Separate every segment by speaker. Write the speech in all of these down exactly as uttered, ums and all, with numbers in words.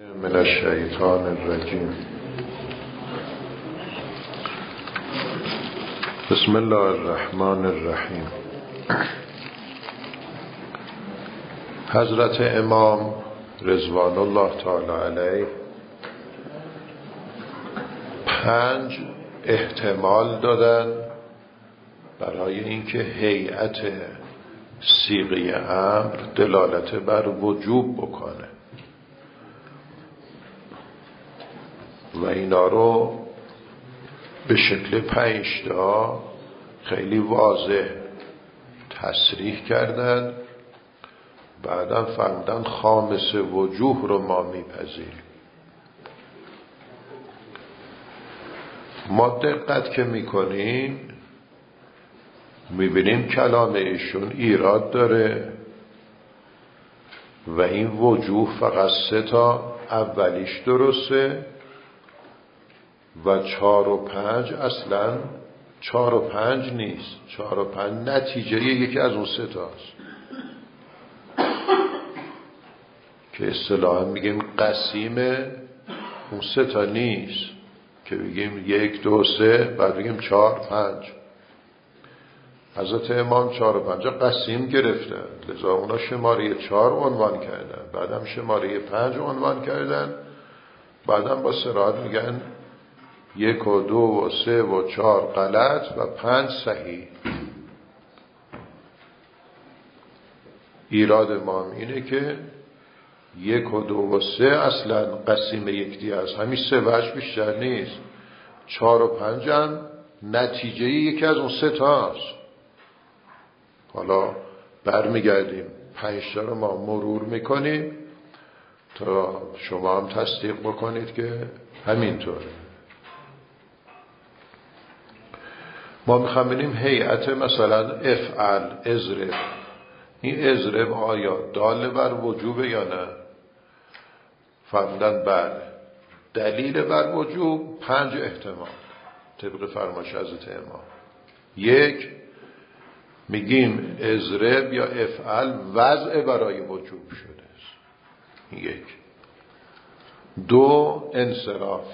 Speaker 1: من الشیطان الرجیم. بسم الله الرحمن الرحیم. حضرت امام رضوان الله تعالی علیه پنج احتمال دادن برای اینکه هیئت صیغه امر دلالت بر وجوب بکنه و اینا رو به شکل پنج تا خیلی واضح تصریح کردن. بعدم فرمودن خامس وجوه رو ما میپذیریم. ما دقت که میکنیم میبینیم کلام ایشون ایراد داره و این وجوه فقط سه تا، اولیش درسته و چهار و پنج اصلا چهار و پنج نیست. چهار و پنج نتیجه یکی از اون سه تاست که اصطلاحاً میگیم قسیم اون سه تا نیست که بگیم یک دو سه بعد بگیم چهار پنج. حضرت امام چهار و پنج قسیم گرفتن، لذا اونا شماره چهار عنوان کردن، بعدم شماره پنج عنوان کردن، بعدم با صراحت میگن یک و دو و سه و چهار غلط و پنج صحیح. ایراد ما اینه که یک و دو و سه اصلا قسیم یکدیگه است، همین سه وجه بیشتر نیست. چهار و پنج هم نتیجه یکی از اون سه تاست. حالا برمیگردیم پنج تا رو ما مرور میکنیم تا شما هم تصدیق بکنید که همینطوره. ما میخوام ببینیم هیئت مثلا افعل اضرب، این اضرب آیا دال بر وجوب یا نه؟ فرمودن بله. دلیل بر وجوب پنج احتمال طبق فرمایش حضرت امام. یک، میگیم اضرب یا افعل وضع برای وجوب شده است. یک. دو، انصراف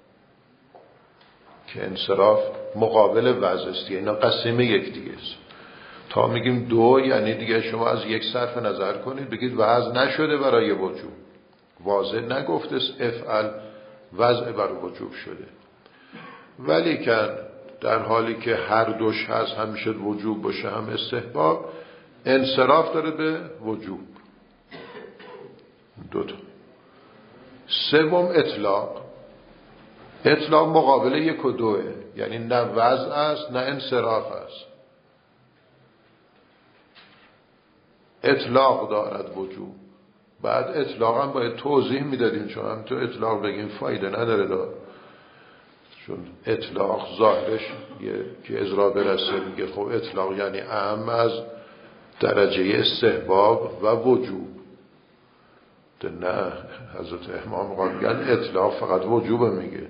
Speaker 1: که انصراف مقابل وضع است، اینا قسم یک دیگه است. تا میگیم دو یعنی دیگه شما از یک صرف نظر کنید بگید وضع نشده برای وجوب، واضح نگفته است افعل وضع برای وجوب شده. ولی که در حالی که هر دوش هست، هم میشد وجوب باشه هم استحباب، انصراف داره به وجوب. دو تا. سوم اطلاق. اطلاق مقابل یک و دوه، یعنی نه وضع است نه انصراف است. اطلاق دارد وجوب. بعد اطلاق هم باید توضیح میدادیم، چون هم تو اطلاق بگیم فایده نداره دار. چون اطلاق ظاهرش که ازرا برسه میگه خب اطلاق یعنی اعم از درجه استحباب و وجوب. نه، حضرت امام میگن اطلاق فقط وجوب میگه.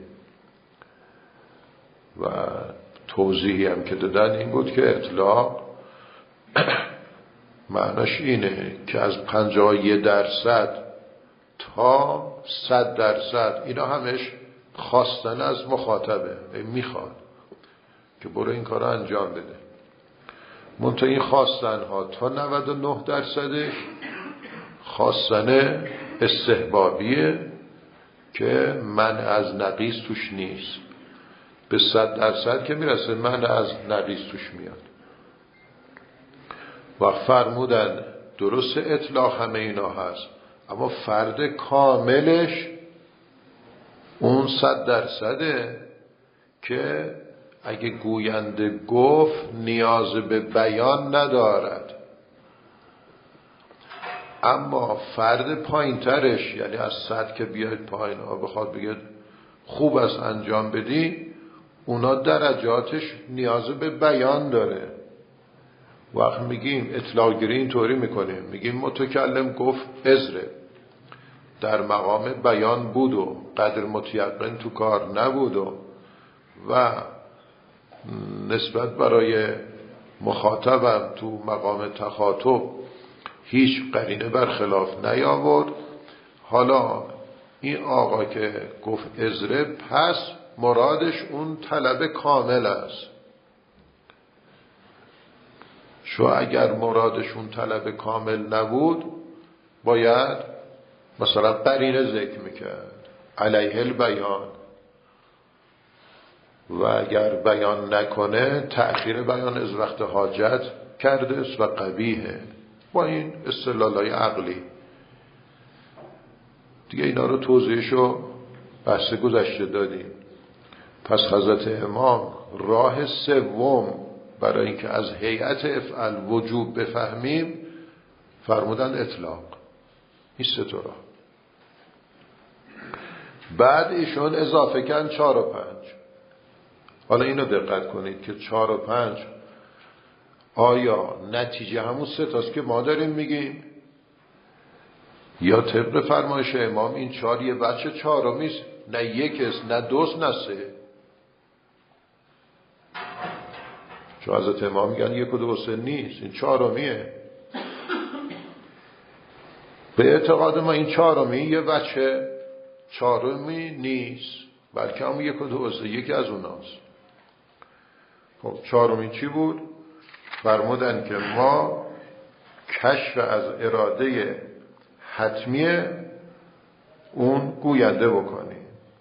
Speaker 1: و توضیحی هم که دادن این بود که اطلاق معناش اینه که از پنجاه و یک درصد تا صد درصد اینا همش خواستن از مخاطبه، میخواد که برو این کار رو انجام بده. منتها این خواستن ها تا نود و نه درصدش خواستن استحبابیه که من از نقیص توش نیست. به صد درصد که میرسه من از نقیص توش میاد. و فرمودن درست اطلاق همه اینا هست، اما فرد کاملش اون صد درصده که اگه گوینده گفت نیاز به بیان ندارد. اما فرد پایین ترش، یعنی از صد که بیاید پایین ها بخواد بگید خوب است انجام بدی، اونا درجاتش نیاز به بیان داره. وقت میگیم اطلاق گیری اینطوری میکنیم، میگیم متکلم گفت اضرب، در مقام بیان بود و قدر متیقن تو کار نبود و و نسبت برای مخاطبم تو مقام تخاطب هیچ قرینه برخلاف نیاورد. حالا این آقا که گفت ازره پس مرادش اون طلب کامل است. شو اگر مرادش اون طلب کامل نبود باید مثلا قرینه ذکر میکرد علیه البیان، و اگر بیان نکنه تأخیر بیان از وقت حاجت کرده است و قبیحه. با این استدلال‌های عقلی دیگه اینا رو توضیحشو بحث گذشته دادیم. پس حضرت امام راه سوم برای اینکه از هیئت افعل وجوب بفهمیم فرمودن اطلاق. این سه تا راه. بعد ایشون اضافه کن چهار و پنج. حالا اینو دقت کنید که چهار و پنج آیا نتیجه همون سه تاست که ما داریم میگیم، یا طبق فرمایش امام این چهار یه بچه چهارمیست، نه یک است نه دوست نه سه. چون حضرت امام میگن یک و دو و سه نیست، این چهارمیه. به اعتقاد ما این چهارمی یه بچه چهارمی نیست، بلکه هم یک و دو و سه یکی از اوناست. خب چهارمی چی بود؟ فرمودن که ما کشف از اراده حتمی اون گوینده بکنیم.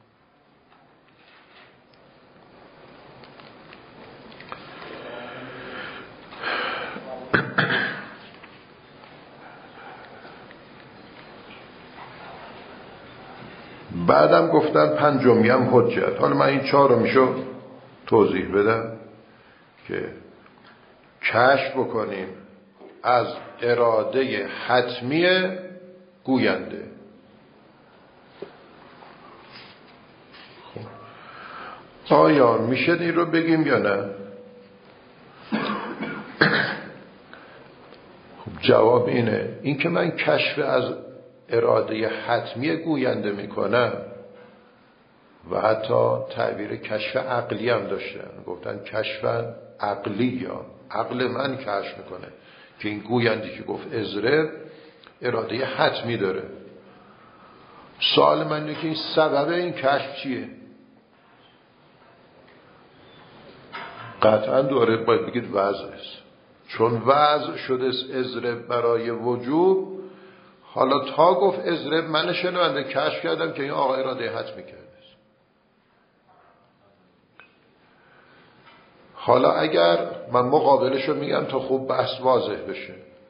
Speaker 1: بعدم گفتن پنجمی هم حجت. حالا من این چهارمیشو توضیح بدم که کشف بکنیم از اراده حتمی گوینده. آیا میشه این رو بگیم یا نه؟ خب جواب اینه، این که من کشف از اراده حتمی گوینده میکنم و حتی تعبیر کشف عقلی هم داشتن، گفتن کشف عقلی، یا عقل من کشف میکنه که این گوینده که گفت ازره اراده حتمی داره. سوال من اینه که این سبب این کشف چیه؟ قطعا دوره باید بگید وضع است، چون وضع شده ازره برای وجوب. حالا تا گفت ازره من شنونده کشف کردم که این آقا اراده حتمی کرده. حالا اگر من مقابلشو میگم تا خوب بحث واضح بشه،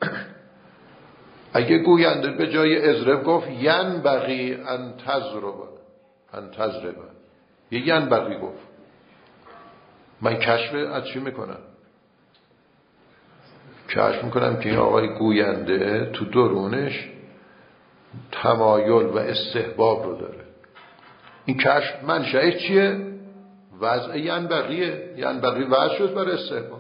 Speaker 1: اگه گوینده به جای ازرب گفت ینبغی ان تضرب ان تضرب، یه ینبغی گفت، من کشف از چی میکنم؟ کشف میکنم که این آقای گوینده تو درونش تمایل و استحباب رو داره. این کشف منشأش چیه؟ وضع ینبغیه. ینبغی وضع شد برای استحباب.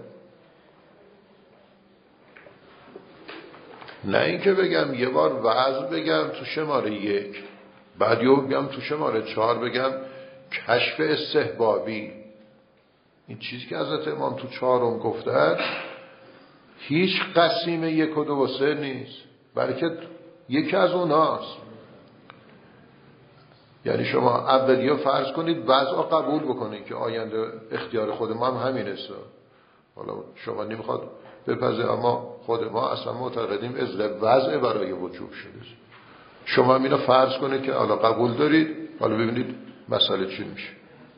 Speaker 1: نه اینکه بگم یه بار وضع بگم تو شماره یک، بعد یه بگم تو شماره چهار بگم کشف استحبابی. این چیزی که حضرت امام تو چهارم گفته هیچ قسیم یک و دو و سه نیست، بلکه یکی از اوناست. یعنی شما اولیه فرض کنید وضع قبول بکنید که آینده اختیار خود ما هم همین است. حالا شما نمیخواد بپذیرید، اما خود ما اصلا معتقدیم ازله وضع برای وجوب شده. شما اینو فرض کنید که حالا قبول دارید، حالا ببینید مسئله چی میشه.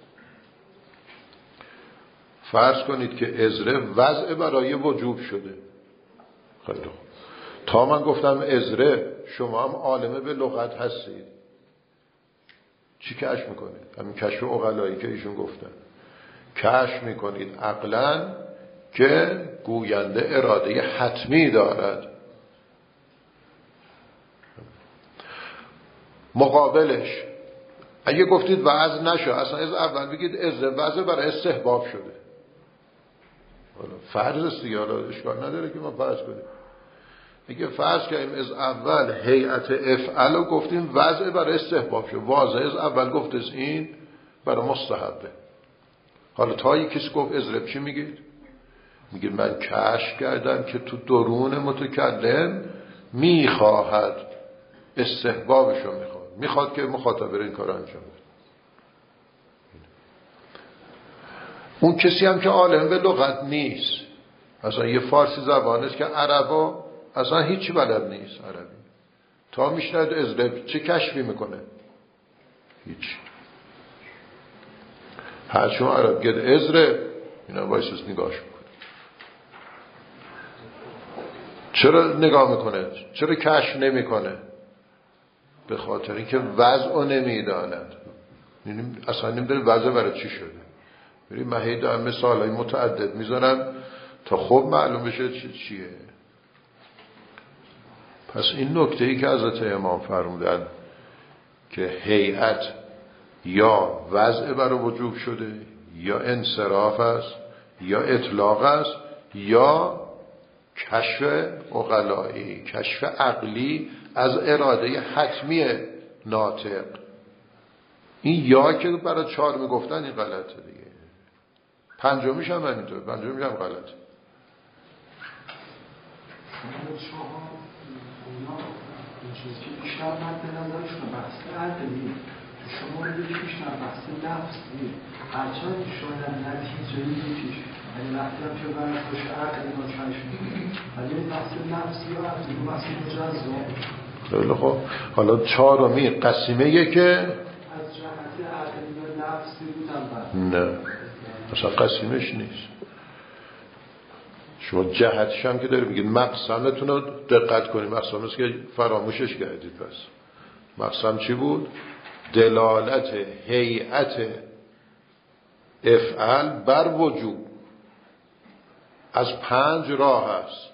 Speaker 1: فرض کنید که ازره وضع برای وجوب شده. خیلی خوب. تا من گفتم ازره، شما هم عالمه به لغت هستید، چی کشف میکنید؟ همین کشف عقلایی که ایشون گفتن. کشف میکنید عقلاً که گوینده اراده حتمی دارد. مقابلش اگه گفتید وضع نشد، اصلا از اول بگید از وضع برای استحباب شده. فرض است دیگه، حالا اشکال نداره که ما فرض کنیم. اگه فرض کنیم از اول هیئت افعل رو گفتیم وضع برای استحباب شد، واضح از اول گفت از این برای مستحبه. حالا تا یکیش گفت ازرب چی میگید؟ میگه من کشف کردم که تو درون متکلم میخواهد، استحبابشو میخواد، میخواد که مخاطب این کار انجام بده. اون کسی هم که عالم به لغت نیست، اصلا یه فارسی زبان است که عربا اصلا هیچی بلد نیست عربی، تا میشنید ازره چه کشفی میکنه؟ هیچ. هر چون عرب گد ازره اینا وایسس نگاهش میکنه. چرا نگاه میکنه؟ چرا کشف نمیکنه؟ به خاطر اینکه وضع رو نمیداند، اصلا نمیدونه وضع برای چی شده. بریم من هی دارم مثال های متعدد میزنم تا خوب معلوم بشه چی چیه. پس این نکته ای که حضرت امام فرمودن که هیئت یا وضع برای وجوب شده، یا انصراف است، یا اطلاق است، یا کشف عقلایی، کشف عقلی از اراده حتمی ناطق. این یا که برای چهار میگفتن این غلطه دیگه. پنجمیش هم همینطور، پنجمیش هم غلطه.
Speaker 2: بیشتر من به نظرشون بحث عقلی تو شما رو یکی بیشتر بحث نفسی هرچند شاید نتیجه یکیش یعنی وقتی هم که برداشت عقلی با چشم ولی بحث نفسی و عقلی و بحث مجزا.
Speaker 1: خیلی خوب. حالا چهارمی قسیمه که
Speaker 2: از جهت عقلی و نفسی بودن بر
Speaker 1: نه اصلا قسیمش نیست. شما جهتش هم که داری بگید مقسمتون رو دقت کنید. مقسم است که فراموشش کردید. پس مقسم چی بود؟ دلالت هیئت افعل بر وجوب از پنج راه است.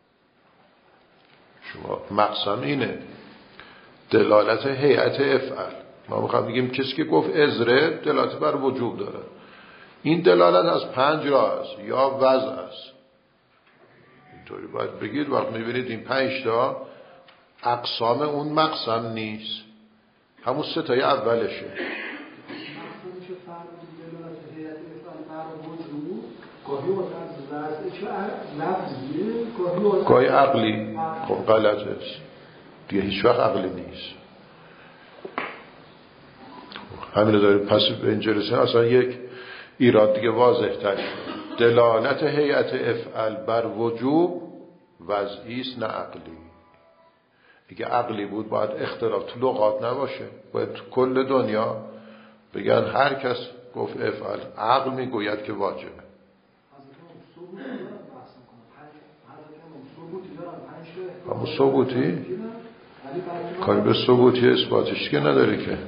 Speaker 1: شما مقسم اینه دلالت هیئت افعل. ما میخوام بگیم کسی که گفت ازره دلالت بر وجوب داره. این دلالت از پنج راه است یا وضع است. اینطوری باید بگید. وقت میبینید این پنج تا اقسام اون مقسم نیست، همون سه تای اولشه. گاهی عقلی. خب غلطه دیگه، هیچ وقت عقلی نیست. همین رو داریم. پس به این جلسه اصلا یک ایراد دیگه واضح تر شد. دلالت هیئت افعل بر وجوب وضعی است نه عقلی. اگه عقلی بود باید اختلاف تو لغات نباشه، باید تو کل دنیا بگن هر کس گفت افعل عقل میگوید که واجبه. همون ثبوتی کاری به ثبوتی اثباتش که نداری که.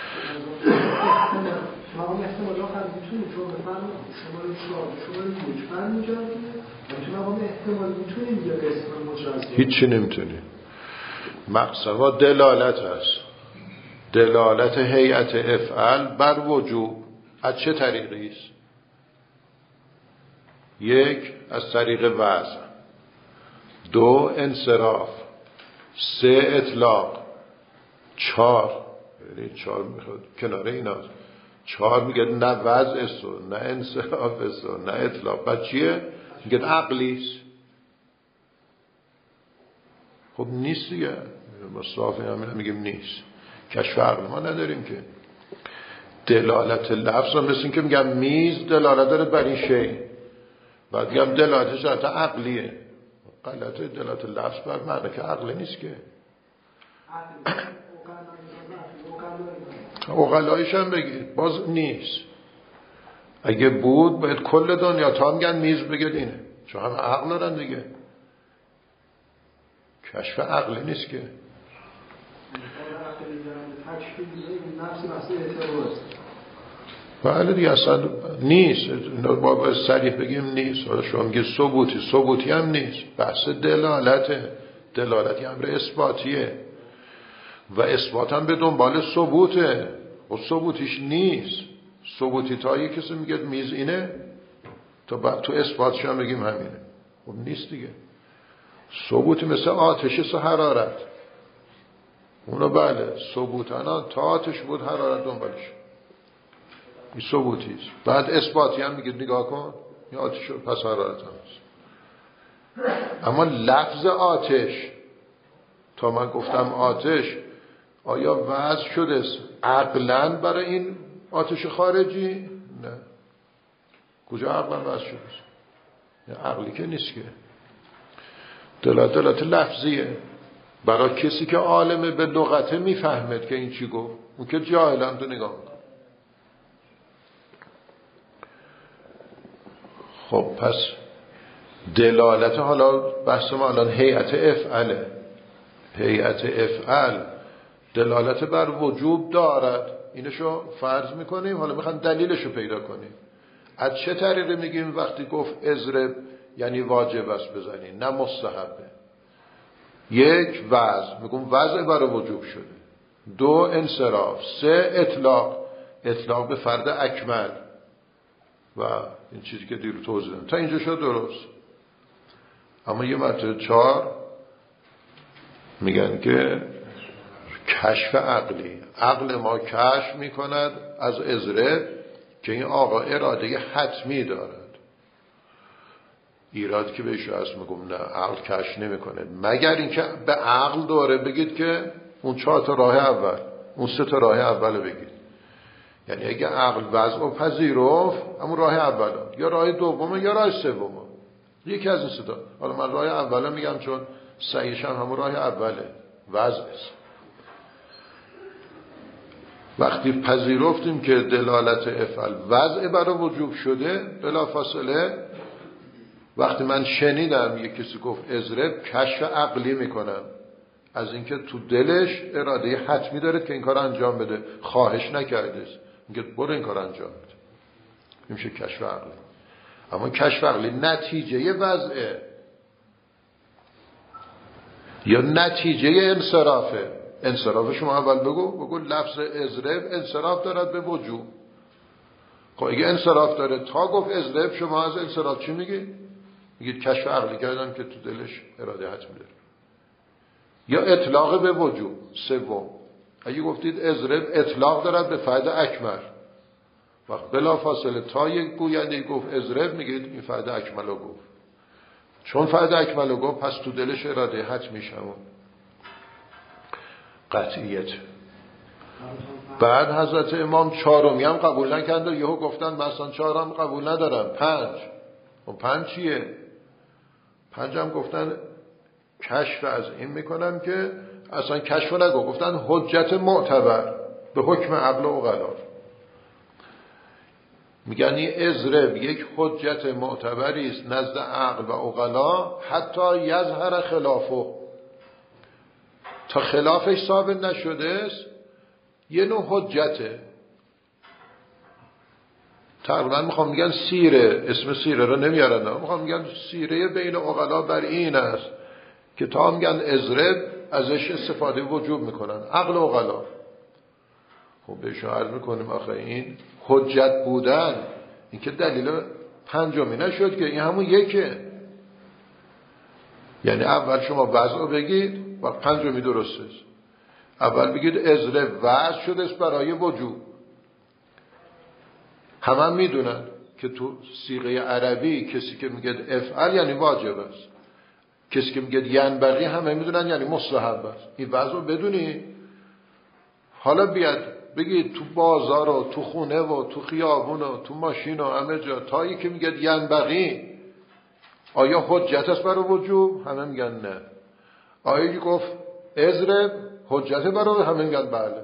Speaker 2: مقام احتمال آخر میتونیم چون بفرم شما رو شما رو مجبر میجردیم و تو مقام احتمال میتونیم یه قسم مجرد
Speaker 1: هیچی نمیتونیم. مقصد دلالت هست. دلالت هیئت افعل بر وجوب از چه طریقی است؟ یک از طریق وضع، دو انصراف، سه اطلاق، چهار یعنی چهار میخواد کنار اینا چهار میگه نه وضع است و نه انصراف است و نه اطلاق. بعد چیه؟ میگه عقلی است. خب نیست دیگه. ما صافی همین میگیم نیست. کشف عقل ما نداریم که. دلالت لفظ هم مثل این که میگم میز دلالت داره بر این شی، بعد میگم دلالتش دلالت عقلیه. غلطه. دلالت لفظ بر معنی که عقلی نیست که. عقلایش هم بگید باز نیست. اگه بود باید کل دنیا تا میگن میز بگید اینه، چون هم عقل دارن دیگه. کشف عقلی نیست که. بله دیگه اصلا نیست. ما باید صریح بگیم نیست. حالا شما میگه ثبوتی، ثبوتی هم نیست. بحث دلالته. دلالتی امر اثباتیه و اثبات هم به دنبال ثبوته. و ثبوتیش نیست. ثبوتی تا یه کسی میگه میز اینه تا بعد تو اثباتش هم بگیم همینه. خب نیست دیگه. ثبوتی مثل آتش و حرارت. اونو بله ثبوتانا تا آتش بود حرارت دنبالش. این ثبوتیست. بعد اثباتی هم میگه نگاه کن این آتش پس حرارت هم هست. اما لفظ آتش تا من گفتم آتش آیا وضع شده عقلاً برای این آتش خارجی؟ نه. کجا عقلاً وضع شده؟ عقلی که نیست که. دلالت دلالت لفظیه. برای کسی که عالمه به لغته میفهمد که این چی گفت، اون که جاهلم تو نگاه میکن. خب پس دلالت، حالا بحث ما الان هیئت افعله. هیئت افعل دلالت بر وجوب دارد، اینشو فرض میکنیم. حالا میخوام دلیلشو پیدا کنیم. از چه طریقی میگیم وقتی گفت اضرب یعنی واجب است بزنی، نه مستحبه؟ یک، وضع، میگم وضع برای وجوب شده. دو، انصراف. سه، اطلاق. اطلاق به فرد اکمل و این چیزی که دیر توضیح دادم. تا اینجا شد درست. اما یه مرتبه چهار میگن که کشف عقلی، عقل ما کشف میکند از اضرب که این آقا اراده حتمی دارد. ایراد که بهش هست میگم نه، عقل کشف نمیکنه مگر اینکه به عقل دوره بگید که اون چهار تا راه اول، اون سه تا راه اول بگید. یعنی اگه عقل وضع و پذیرفت، همون راه اول یا راه دومه یا راه سومه، یکی از این سه تا. حالا من راه اول میگم چون صحیحش هم همون راه اوله، وضع است. وقتی پذیرفتیم که دلالت افعل وضع برای وجوب شده، بلافاصله وقتی من شنیدم یک کسی گفت اضرب، کشف عقلی میکنم از اینکه تو دلش اراده حتمی داره که این کار انجام بده، خواهش نکرده، میگه برو این کار انجام بده. این میشه کشف عقلی. اما کشف عقلی نتیجه وضعه یا نتیجه انصرافه. انصراف شما اول بگو بگو لفظ اضرب انصراف دارد به وجوب. خب اگه انصراف داره، تا گفت اضرب شما از انصراف چی میگید؟ میگید کشف عقلی کردم که تو دلش اراده حتمی داره. یا اطلاق به وجوب. سوم، اگه گفتید اضرب اطلاق دارد به فرد اکمل، وقت بلا فاصله تا یک گوینده گفت اضرب میگید این فرد اکمل رو گفت. چون فرد اکمل رو گفت پس تو دلش اراده حتمی شمون. قطعیت. بعد حضرت امام چهارمی هم قبول نکرد و یهو گفتن مثلا چهارم قبول ندارم، پنج. و پنج چیه؟ پنج هم گفتن کشف از این میکنم که اصلا کشف نگو، گفتن حجت معتبر به حکم عقل و عقلا. میگن این اضرب یک حجت معتبری است نزد عقل و عقلا، حتی یظهر خلافه، تا خلافش ثابت نشده است یه نوع حجته. تقریبا میخوام میگن سیره، اسم سیره رو نمیارن، میخوام میگن سیره بین عقلا بر این است که تا میگن اضرب ازش استفاده وجوب میکنن عقل و عقلا. خب بهش عرض میکنیم آخه این حجت بودن این که دلیل پنجمی نشد که این همون یکه. یعنی اول شما وضع رو بگید و پنجمی درسته. اول بگید اضرب وضع شده است برای وجوب. همه هم میدونن که تو صیغه عربی کسی که میگه افعل یعنی واجب است، کسی که میگه ینبغی همه میدونن یعنی مستحب است. این وضع رو بدونی. حالا بیاد بگید تو بازار و تو خونه و تو خیابون و تو ماشین و همه جا، تا یکی میگه ینبغی آیا حجت است برای وجوب؟ همه میگن نه. آیا گفت اضرب حجت برای، همه میگن بله.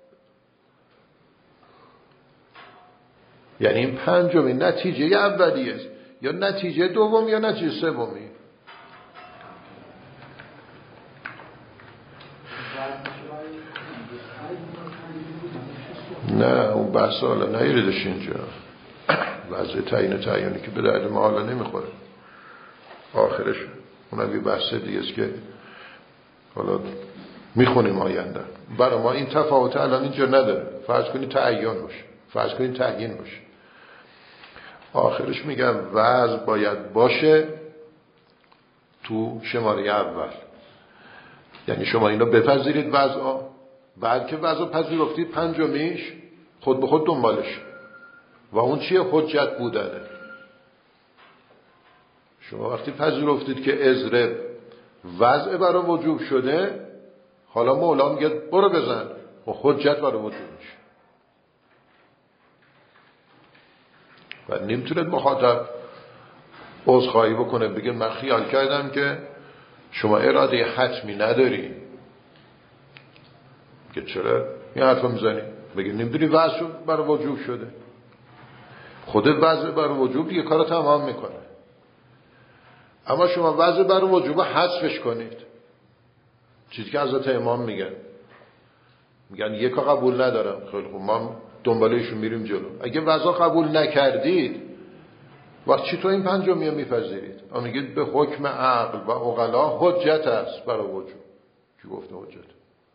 Speaker 1: یعنی این پنجمی نتیجه اولیه است یا نتیجه دوم یا نتیجه سومی. نه اون بحث حالا نیریدش اینجا. وضع تعیین تعیینی که به درد ما حالا نمیخوره. آخرش اونم یه بحث دیگه است که حالا میخونیم آینده. برای ما این تفاوت الان اینجا نداره. فرض کنید تعیین باشه، فرض کنید تعیین باشه. آخرش میگم وضع باید باشه تو شماره اول. یعنی شما اینو بپذیرید وضع، بعد که وضع پذیرفتید پنجمیش خود به خود دنبالش. و اون چیه؟ حجت بودنه. شما وقتی پذیرفتید که اضرب وضع برای وجوب شده، حالا مولا میگه برو بزن. و حجت برای وجوب میشه و نمیتونه مخاطب عذرخواهی بکنه بگه من خیال کردم که شما اراده حتمی نداری. که چرا این حرفا میزنی؟ بگه نمیدونی وضع برای وجوب شده. خود وضع برای وجوب یه کار تمام میکنه، اما شما وضع برای وجوب حذفش کنید. چیزی که حضرت امام میگن میگن یکا قبول ندارم، خیلی خوب ما دنبالهشون میریم جلو. اگه وضع قبول نکردید وقت چی تو این پنجمی میپذیرید؟ اما میگید به حکم عقل و عقلا حجت است برای وجوب. کی گفته حجت؟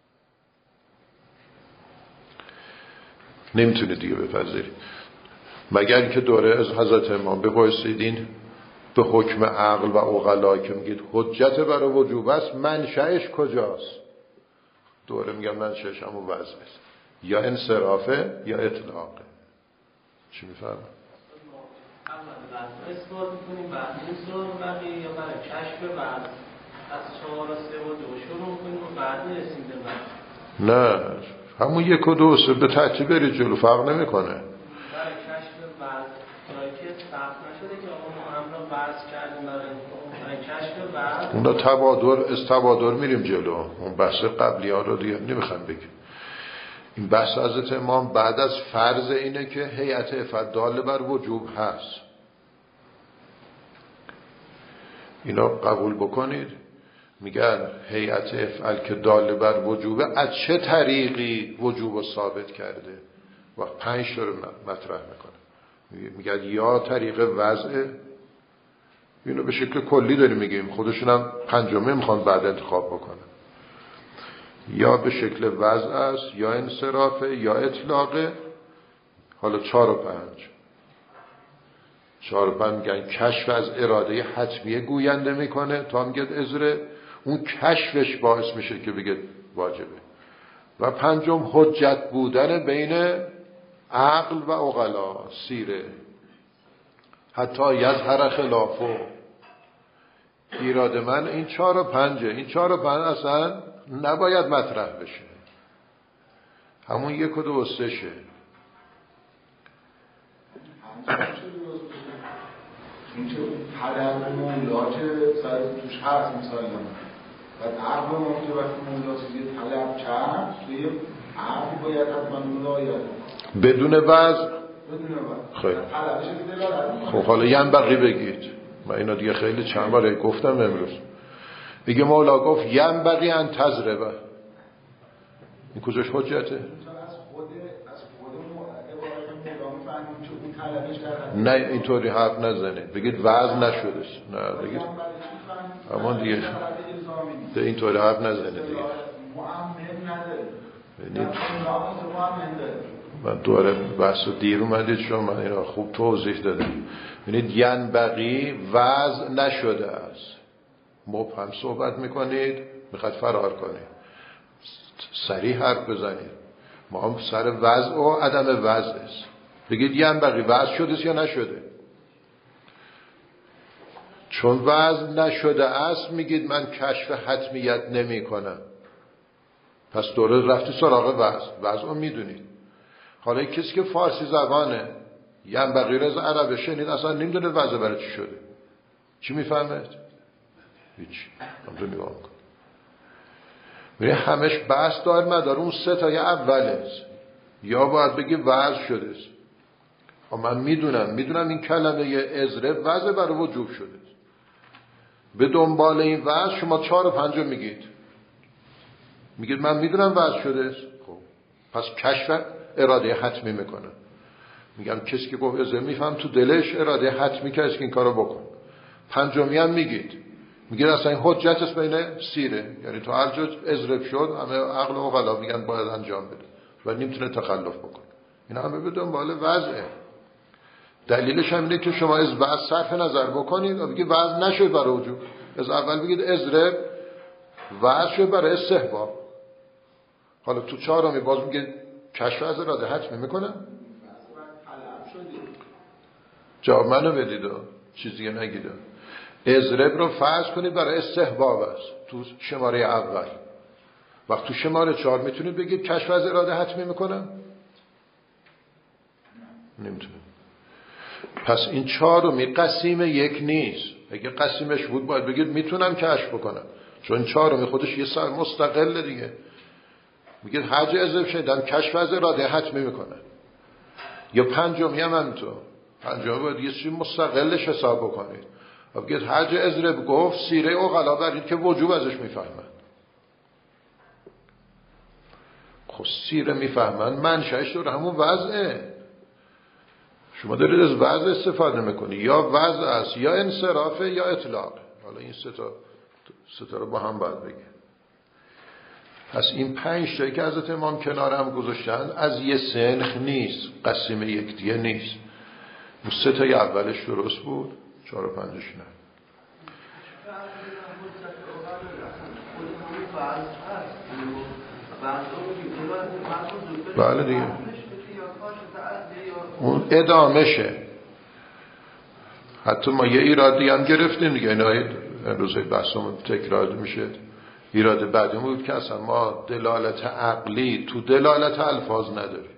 Speaker 1: نمیتونه دیگه بپذیرید مگر که دوره از حضرت امام بپرسیدین به حکم عقل و عقلا که میگید حجت برای وجوب است منشأش کجاست؟ دوره میگم منشأش همون وضع است، یا انصرافه یا اطلاقه. چی میفهمم؟
Speaker 3: اثبات میکنیم بعد این سوال بقیه یا برای کشف بعد از چهار و سه و دو شروع کنیم و بعد میرسیم به بعد؟
Speaker 1: نه همون یک و دو سه به ترتیب برید جلو، فرق نمیکنه.
Speaker 3: برای کشف بعد جایی که ثبت نشده که آقا ما همراه بحث کردیم برای برای کشف بعد
Speaker 1: اونا تبادر از تبادر میریم جلو. اون بحث قبلی ها رو دیگه نمیخوام بگیم. این بحث حضرت امام بعد از فرض اینه که هیئت افعال داله بر وجوب هست، اینا قبول بکنید. میگن هیئت افعال که داله بر وجوبه از چه طریقی وجوب رو ثابت کرده؟ وقت پنج تا رو مطرح میکنه. میگن یا طریق وضع، اینو به شکل کلی داریم میگیم، خودشون هم پنجمه میخوان بعد انتخاب بکنن، یا به شکل وضع است یا انصرافه یا اطلاقه. حالا چهار و پنج چهار و پنج میگن کشف از اراده حتمیه گوینده میکنه تا میگه ازره، اون کشفش باعث میشه که بگه واجبه. و پنجم حجت بودن بین عقل و عقلا سیره حتی یظهر خلافه. ایراد من این چهار و پنجه. این چهار و پنج اصلا نباید مطرح بشه، همون یک و دو و سه شه.
Speaker 4: این که حدر مولا که سر توش هست مثلا بعد عقل ما که وقتی مولا چیزی طلب کرد توی عقل باید حتما ملایت
Speaker 1: بدون وضع
Speaker 4: بدون وضع
Speaker 1: خیلی
Speaker 4: طلبش که دلالت
Speaker 1: خب حالا یم بقی بگید. من اینا دیگه خیلی چند باره گفتم امروز. دیگه مولا گفت یم بقی انتظربه، این کجاش حجته؟ نه اینطوری حرف نزنید، بگید وضع نشده. نه بگید همون دیگه به اینطوری حرف نزنید دیگه. ببینید من دوره بحث و دیر اومدید شما، من اینا خوب توضیح دادم. ببینید ینبغی وضع نشده است، مبهم صحبت میکنید، میخواد فرار کنید، صریح حرف بزنید. ما هم سر وضع و عدم وضع است. بگید ینبغی وضع شده است یا نشده. چون وضع نشده است میگید من کشف حتمیت نمی کنم، پس دوره رفتی سراغ وضع. وضع رو میدونید. حالا کسی که فارسی زبانه ینبغی رو از عربه شنید اصلا نمیدونه وضع برای چی شده، چی میفهمد؟ هیچ. همونطور نگاه میکن. میره همش بحث دار مدار اون سه تای اول است. یا باید بگی وضع شده است. من میدونم میدونم این کلمه ازره وضع برای وجوب شده است. به دنبال این وضع شما چهار و پنج میگید. میگید من میدونم وضع شده است. خب پس کشف اراده حتمی میکنه. میگم کسی که گفت ازره میفهم تو دلش اراده حتمی که از این کارو بکن. پنجمی هم میگید. میگید اصلا این حجت است بین سیره، یعنی تو هر جا ازره شد همه عقل و عقلا میگن باید انجام بده و نمیتونه تخلف بکنه. این همه به دنبال وضعه. دلیلش هم اینه که شما از وضع صرف نظر بکنید و بگید وضع نشد برای وجوب. از اول بگید ازره وضع شد برای استحباب. حالا تو چهارمی باز میگید کشف از اراده حتمی میکنه. جواب منو بدید و چیزی نگید. ازرب رو فرض کنید برای استحباب است تو شماره اول وقت تو شماره چهار میتونید بگید کشف از اراده حتمی میکنم؟ نمیتونید. پس این چهارمی قسیم یک نیست. اگه قسیمش بود باید بگید میتونم کشف بکنم، چون چهارمی خودش یه سر مستقله دیگه. میگید حج اضافه شدن کشف از اراده حتمی میکنه. یا پنجمی هم همینطور، پنجمی باید یه چیز مستقلش حساب بکنید. میگید حج اضرب گفت سیره عقلا برید که وجوب ازش میفهمن. خب سیره میفهمن منشأش داره همون وضعه. شما دارید از وضع استفاده میکنی، یا وضع است یا انصرافه یا اطلاق. حالا این سه تا سه تا رو با هم باید بگه. پس این پنج تایی که حضرت امام کنار هم گذاشتن از یه سنخ نیست، قسیم یک دیگه نیست. اون سه تای اولش درست بود، چهار و پنجش نه. بله دیگه اون ادامشه. حتی ما یه ایرادی هم گرفتیم دیگه، اینایی روزهای بحثمون تکرار میشه. ایراد بعدی بود که اصلا ما دلالت عقلی تو دلالت الفاظ نداریم.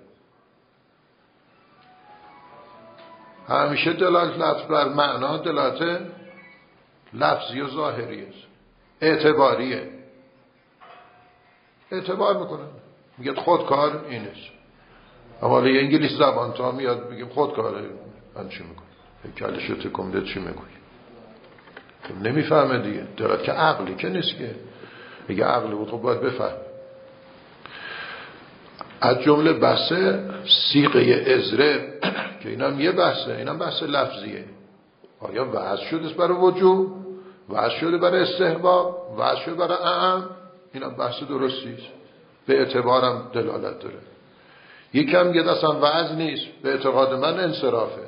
Speaker 1: همیشه دلالت لفظ بر معنا دلالت لفظی و ظاهری است، اعتباریه. اعتبار میکنن، میگه خودکار این است. اما یه انگلیس زبان تا میاد بگیم خودکاره، من چی میکنم؟ کلشو تکم ده چی میکنی؟ نمیفهمه دیگه. دلالت که عقلی که نیست که. اگه عقلی بود خب باید بفهم. از جمله بحث صیغه ازره که اینم یه بحثه، اینم بحث لفظیه. آیا وضع شده برای وجوب، وضع شده برای استحباب، وضع شده برای اعم؟ اینم بحث درستیست، به اعتبارم دلالت داره. یکم یه اصلا وضع نیست، به اعتقاد من انصرافه.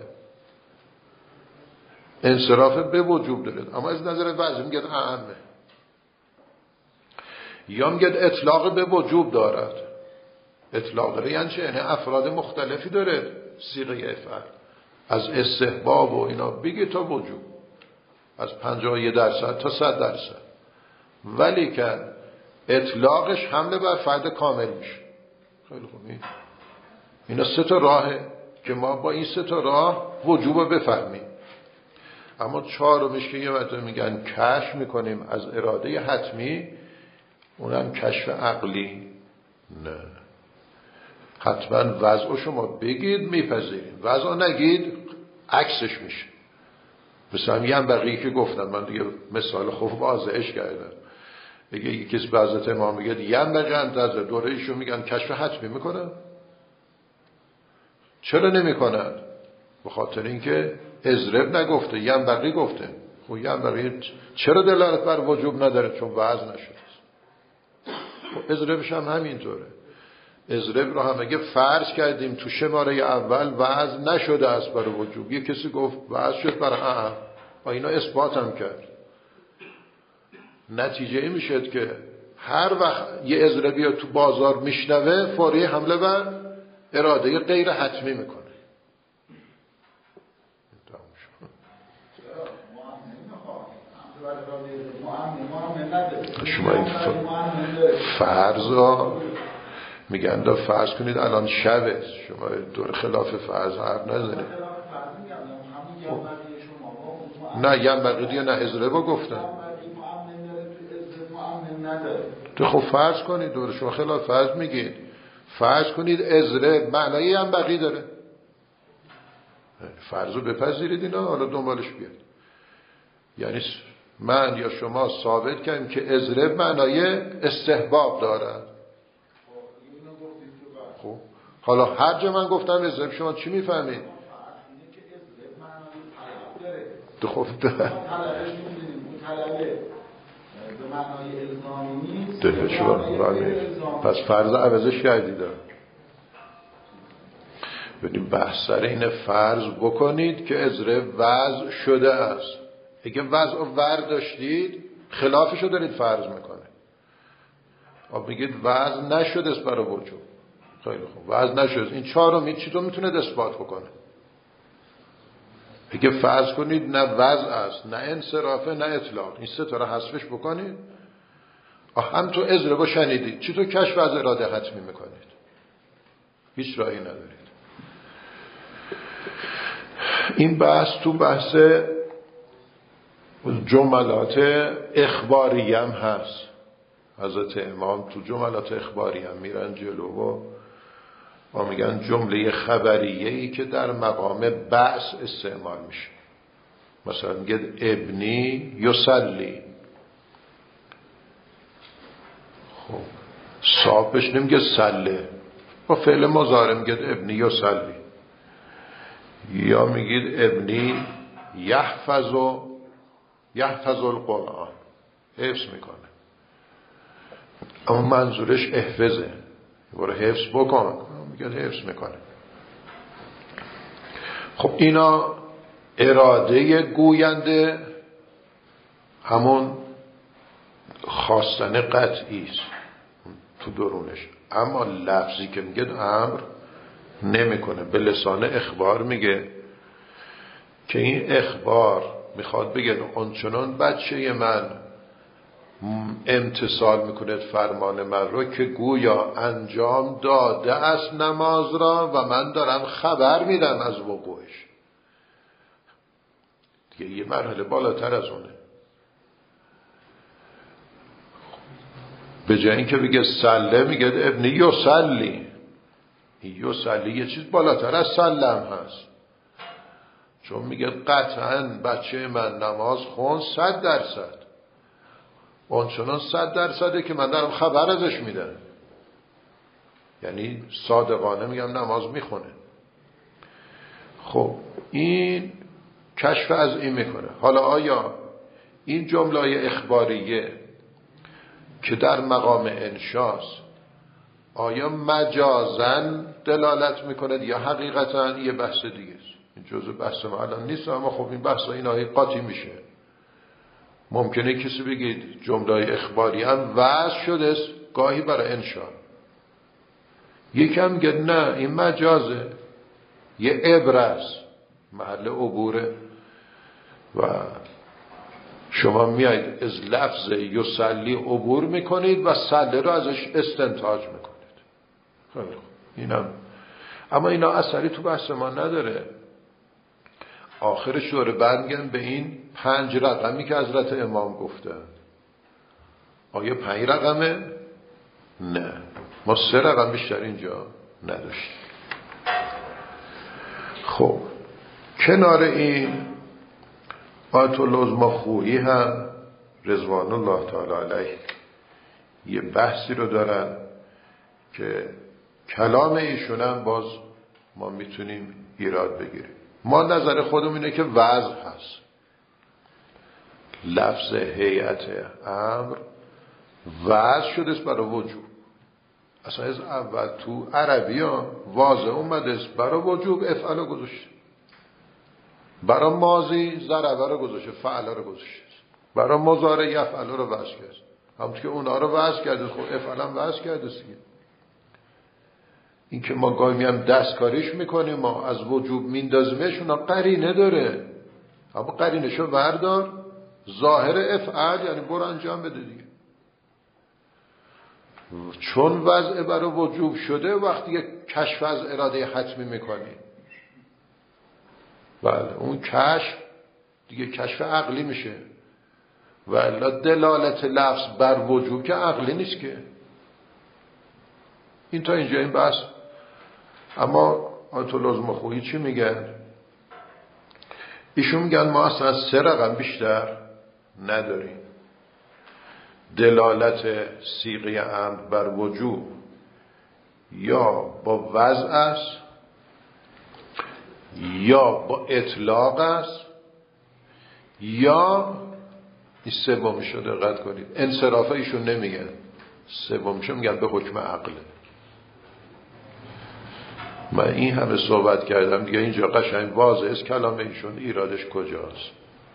Speaker 1: انصرافه به وجوب داره، اما از نظر وضع میگه اعمه. یا میگه اطلاق به وجوب دارد. اطلاق داره یعنی چه؟ یعنی افراد مختلفی داره صیغه افعال، از استحباب و اینا بگی تا وجوب، از پنجاه و یک درصد تا صد درصد. ولی که اطلاقش حمله بر فرد کامل میشه. خیلی خوب. اینا سه تا راهه که ما با این سه تا راه وجوب بفهمیم. اما چهارمیش که یه وقت میگن کشف میکنیم از اراده حتمی، اونم کشف عقلی نه. حتما وضع شما بگید میپذیریم، وضع نگید عکسش میشه. مثلا یه بقیه که گفتم، من دیگه مثال خوب واضحش کردم. بگه یکی کسی به حضرت امام میگه یم بقیه از دوره ایشون میگن کشف حتمی میکنن. چرا نمیکنن؟ به خاطر اینکه اضرب نگفته، یم بقیه گفته. خب یم بقیه چرا دلالت بر وجوب نداره؟ چون وضع نشده. خب اضربش هم همینطوره. اضرب رو هم اگه فرض کردیم تو شماره اول وضع نشده است برای وجوب، یه کسی گفت وضع شد برای اعم و اینا اثبات هم کرد، نتیجه این میشد که هر وقت یه اضربی تو بازار میشنوه فوری حمله بر اراده غیر حتمی میکنه. شما این فرض ها میگن دا فرض کنید الان شبه، شما دور خلاف فرض حرف نزنید. نه یم بقیدی نه ازربا گفتن تو. خب فرض کنید دور شما خلاف فرض میگید. فرض کنید ازرب معنای یم بقی داره، فرض رو بپذیرید اینا، حالا دنبالش بیاد. یعنی من یا شما ثابت کردیم که ازرب معنای استحباب دارد. خب حالا هر جا من گفتم ازرب شما چی میفهمید؟ تو خب ده ده شما پس فرض عوضش کردید. ببینیم بحث سر این فرض بکنید که ازرب وضع شده است. اگه وضع و ور داشتید خلافشو دارید فرض میکنه. آب میگید وضع نشده است برای وجوب. خیلی خوب وضع نشده. این چهارمی چطور میتونه اثبات بکنه؟ اگه فرض کنید نه وضع است نه انصرافه نه اطلاق، این سه تا رو حذفش بکنید، هم تو اضربا شنیدید، چی تو کشف از اراده حتمی میکنید؟ هیچ راهی ندارید. این بحث تو بحث جملات اخباری هم هست. حضرت امام تو جملات اخباری هم میرن جلو و ما میگن جمله خبریه ای که در مقام بحث استعمال میشه. مثلا میگه ابنی یصلی، خب صاحبش نمیگه سله، با فعل مضارع میگه ابنی یصلی. یا میگید ابنی یحفظ و یحفظ القرآن، حفظ میکنه، اما منظورش احفظه، برو حفظ بکن، میگه حفظ میکنه. خب اینا اراده گوینده همون خواستن قطعی است تو درونش، اما لفظی که میگه امر نمیکنه، به لسان اخبار میگه که این اخبار میخواد بگه آنچنان بچه من امتثال میکنه فرمان من رو که گویا انجام داده است نماز را و من دارم خبر میدم از وقوعش. دیگه یه مرحله بالاتر از اونه. به جای این که بگه سله میگه ابنی یصلی. یصلی یه چیز بالاتر از سلم هست، چون میگه قطعا بچه من نماز خون صد درصد، آنچنان صد درصده که من دارم خبر ازش میدم، یعنی صادقانه میگم نماز میخونه. خب این کشف از این میکنه. حالا آیا این جمله اخباریه که در مقام انشاست آیا مجازن دلالت میکنه یا حقیقتا یه بحث دیگه است؟ این جزء بحث ما الان نیست، اما خب این بحث این آیه قاطی میشه. ممکنه کسی بگید جمله اخباری هم وضع شده است گاهی برای انشا، یکم میگه نه این مجازه، یه عبره است، محل عبوره و شما میایید از لفظ یصلی عبور میکنید و سله رو ازش استنتاج میکنید. خیلی خوب، اینم اما اینا اثری تو بحث ما نداره. آخرش دوره برمیگن به این پنج رقمی که حضرت امام گفتن. آیا پنج رقمه؟ نه، ما سه رقم بیشتر اینجا نداشتیم. خب کنار این آیت العظمی خویی هم رضوان الله تعالی علیه یه بحثی رو دارن که کلام ایشون هم باز ما میتونیم ایراد بگیریم. ما نظر خودمون اینه که وضع هست، لفظ هیئت امر وضع شده است برای وجوب. اصلا از اول تو عربی ها واضح اومده است برای وجوب افعال گذاشته، برای ماضی ضربه رو گذاشته، فعل رو گذاشته، برای مضارع یفعل رو وضع کرد. همونطور که اونا رو وضع کرده خب افعال هم وضع کرده است. این که ما گاهی میام دستکاریش میکنیم، ما از وجوب میندازیمش، اونا قرینه داره، اما قرینشو بردار، ظاهر افعال یعنی برو انجام بده دیگه. چون وضع برای وجوب شده وقتی که کشف از اراده حتمی میکنی، بله اون کشف دیگه کشف عقلی میشه، ولی دلالت لفظ بر وجوب که عقلی نیست که. این تا اینجا این بحث. اما آیت العظمی خویی چی میگن؟ ایشون میگن ما اصلا از سه رقم بیشتر نداریم. دلالت صیغه امر بر وجوب یا با وضع است یا با اطلاق است یا این سومیشو دقت کنید، انصرافه ایشون نمیگن، سومیشو میگن به حکم عقله. من این همه صحبت کردم دیگه، اینجا قشنگ واضح است کلام ایشون ایرادش کجاست.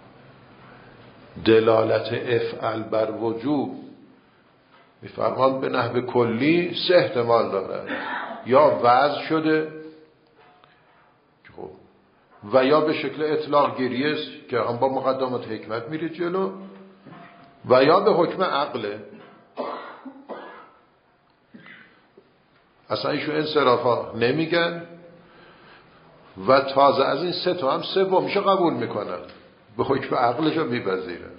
Speaker 1: دلالت افعل بر وجوب میفرمان به نحو کلی سه احتمال داره، یا وضع شده و یا به شکل اطلاق گیری است که هم با مقدمات حکمت میره جلو، و یا به حکم عقله. اصلا ایشون انصراف ها نمیگن و تازه از این سه تا هم سومیشو قبول میکنن، به حکم عقلشو میپذیرن.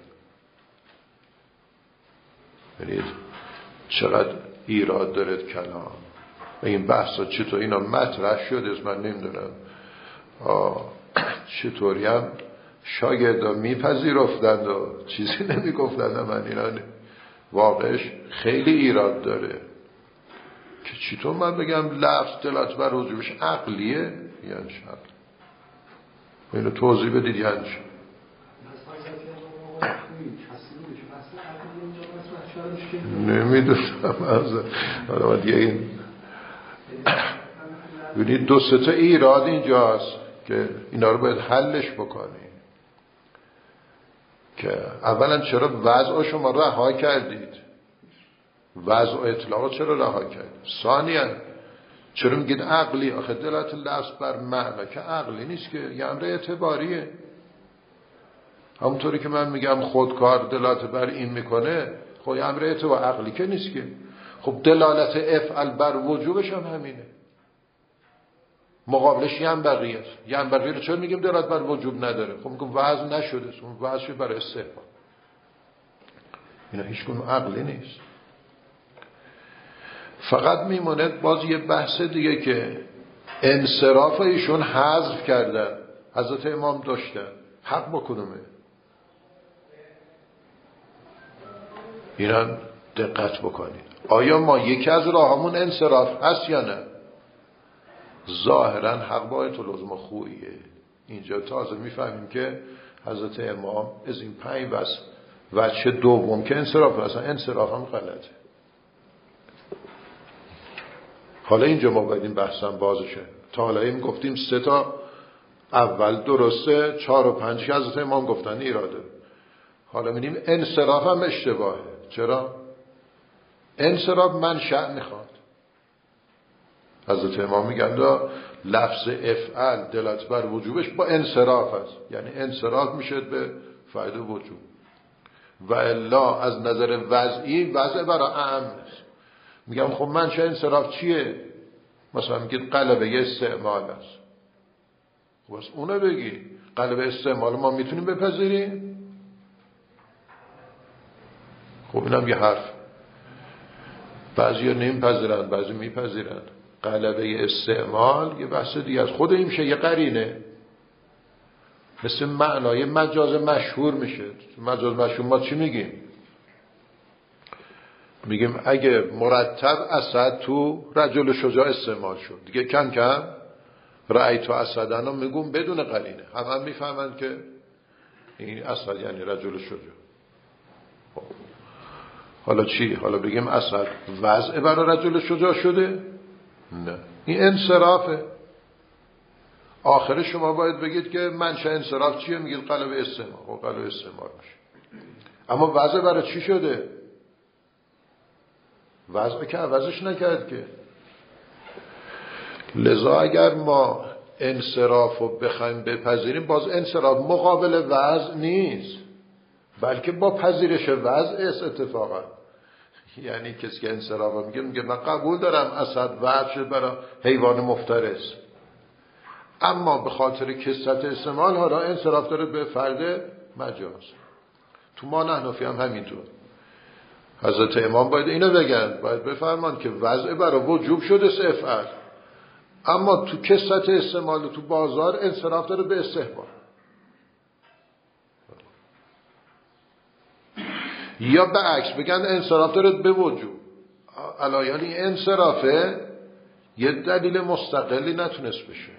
Speaker 1: ببینید چقدر ایراد دارد کلام و این بحثا چطور اینا مطرح شده. من نمیدونم چطوری هم شاگردا میپذیرفتند و چیزی نمیگفتند. من اینا واقعش خیلی ایراد داره که چطور من بگم لفظ دلالت بر وجوبش عقلیه یعنی شد. اینو توضیح بدید یعنی شد. نمیدونم از حالا دیگه این ببینید دو سه تا ایراد اینجاست که اینا رو باید حلش بکنی. که اولا چرا وضع شما رها کردید؟ وضع و اطلاق چرا رها کردید؟ ثانیا چرا میگید عقلی؟ آخه دلالت لفظ بر معنی که عقلی نیست که، یه امر اعتباریه. همونطوری که من میگم خودکار دلالت بر این میکنه، خب یه امر اعتبار عقلی که نیست که. خب دلالت افعل بر وجوبش هم همینه، مقابلش ینبغی است. ینبغی رو چرا میگیم دلالت بر وجوب نداره؟ خب میگم وضع نشده، اون وضع شده برای استحباب. اینا هیچ کدوم عقلی نیست. فقط میمونه باز یه بحث دیگه که انصراف ایشون حذف کردن، حضرت امام داشتن، حق با کدومه؟ اینا دقت بکنید. آیا ما یکی از راهمون انصراف هست یا نه؟ ظاهرا حق با ایت العظما خویه. اینجا تازه میفهمیم که حضرت امام از این پنج بس وجه دوم که انصراف هست، انصراف هم غلطه. حالا اینجا ما باید این بحثم بازشه. تا حالا این گفتیم سه تا اول درسته، چهار و پنج که حضرت امام گفتن ایراده. حالا می‌بینیم انصراف هم اشتباهه. چرا؟ انصراف منشأ میخواد. حضرت امام میگن لفظ افعل دلالت بر وجوبش با انصراف است، یعنی انصراف میشه به فایده وجوب. و الا از نظر وضعی وضع برای اعم است. میگم خب منشأ انصراف چیه؟ مثلا میگید قلبه استعمال است. خب بس اونو بگی. قلبه استعمال ما میتونیم بپذیریم؟ خب اینم یه حرف. بعضی ها نمیپذیرند، بعضی میپذیرند. قلبه استعمال یه بحث دیگه از خود این میشه، یه قرینه، مثل معنای مجاز مشهور میشه. مجاز مشهور ما چی میگیم؟ میگیم اگه مرتب اسد تو رجل شجاع استعمال شد، دیگه کم کم رأیت اسدن رو میگم بدون قرینه، هم هم میفهمن که این اسد یعنی رجل شجاع. حالا چی؟ حالا بگیم اسد وضع برای رجل شجاع شده؟ نه، این انصرافه. آخر شما باید بگید که منشأ انصراف چیه؟ میگید قلب استعمال. خب قلب استعمال میشه. اما وضع برای چی شده؟ وضع که عوضش نکرد که. لذا اگر ما انصراف رو بخوایم بپذیریم، باز انصراف مقابل وضع نیست، بلکه با پذیرش وضع است اتفاقا. یعنی کسی که انصراف میگه میگه من قبول دارم اسد وضع شد برای حیوان مفترس، اما به خاطر کثرت استعمال ها را انصراف داره به فرد مجاز. تو ما نحنفی هم همینطور. حضرت امام باید اینو بگن، باید بفرمان که وضع برای وجوب شده افعل، اما تو کثرت استعمال تو بازار انصراف داره به استحباب. یا به عکس بگن انصراف داره به وجوب. علایانی انصرافه یه دلیل مستقلی نتونست بشه.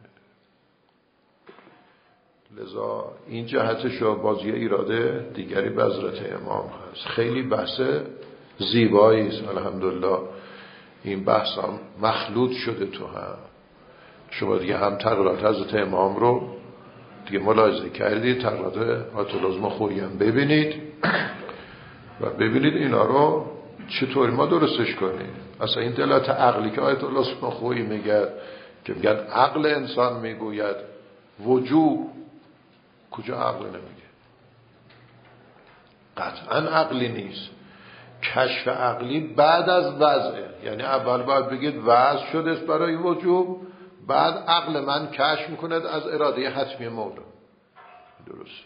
Speaker 1: لذا این جهتش رو بازی ایراده دیگری به حضرت امام هست. خیلی بحث زیبایی است الحمدلله. این بحث هم مخلوط شده تو هم. شما دیگه هم تقریرات حضرت امام رو دیگه ملاحظه کردید، تقریرات آیت العظما خویی هم ببینید و ببینید اینا رو چطوری ما درستش کنیم. اصلا این دلالت عقلی که آیت العظما خویی میگه که میگن عقل انسان میگوید وجوب، کجا عقل نمیگه؟ قطعا عقلی نیست. کشف عقلی بعد از وضعه، یعنی اول باید بگید وضع شده برای وجوب، بعد عقل من کشف میکند از اراده حتمی مولا. درست.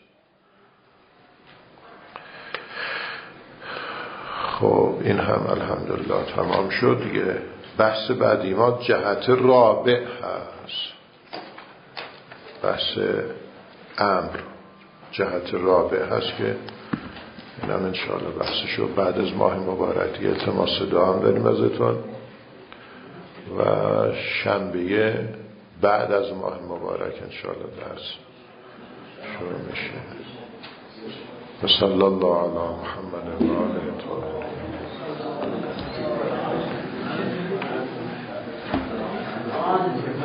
Speaker 1: خب این هم الحمدلله تمام شد دیگه. بحث بعدی ما جهت رابع هست، بحث امر جهت رابع هست که اینم انشاءالله بحثشو بعد از ماه مبارک دیگه التماس دعا هم داریم ازتون و شنبه بعد از ماه مبارک انشاءالله درس شروع میشه. و صلی الله علی محمد و آله الطاهرین.